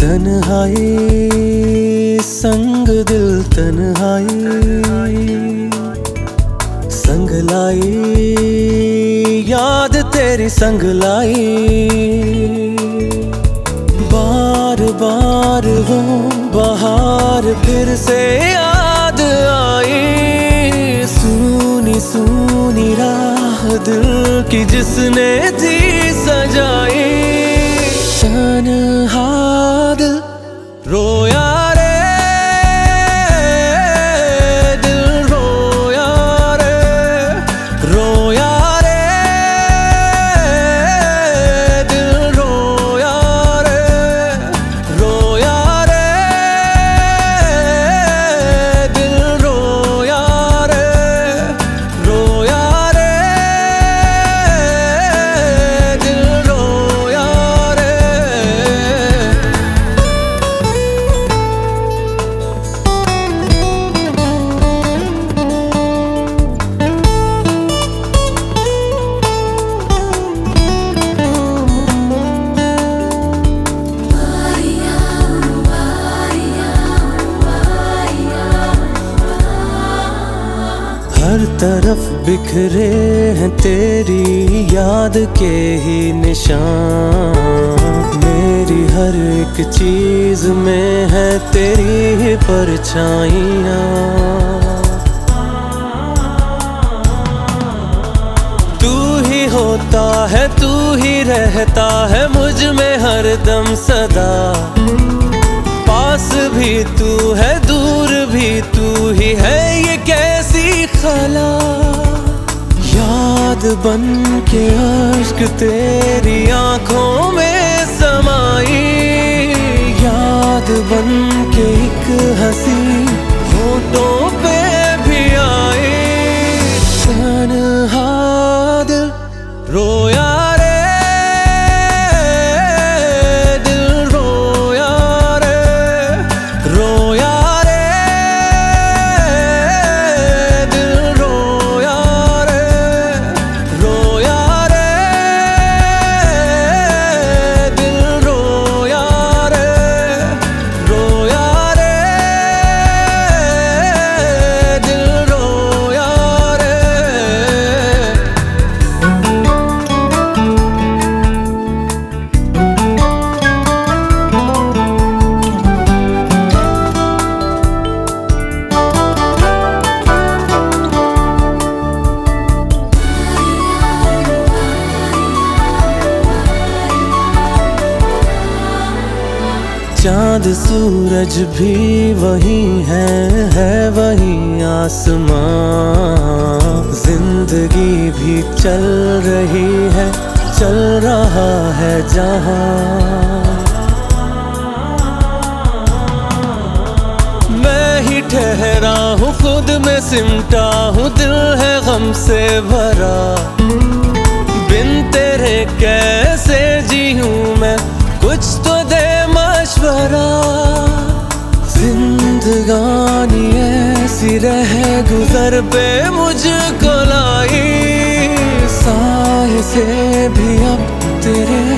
तन्हाई संग दिल तन्हाई संग लाई याद तेरी संग लाई। बार बार वो बहार फिर से याद आई, सूनी सूनी राह दिल की जिसने थी सजाई। तन्हा दिल रोया रे, दिल रोया रे, रोया रे, दिल रोया रे, रोया रे, दिल रोया रे, रोया रे, दिल रोया रे। हर तरफ बिखरे हैं तेरी याद के ही निशान, मेरी हर एक चीज में है तेरी ही परछाइयाँ। तू ही होता है, तू ही रहता है मुझ में हरदम सदा, पास भी तू है दूर भी तू ही है, ये कैसी खला। याद बन के अश्क तेरी आंखों में समाई, याद बन के एक हंसी होठों पे भी आई। तन्हा दिल रोया रे, चाँद सूरज भी वही है वही आसमां, जिंदगी भी चल रही है, चल रहा है जहां। मैं ही ठहरा हूँ खुद में सिमटा हूँ, दिल है गम से भरा, बिन तेरे कैसे जी हूँ मैं, कुछ तो दे मशवरा। जिंदगानी ऐसी रह गुजर पे मुझको लाई, साए से भी अब तेरे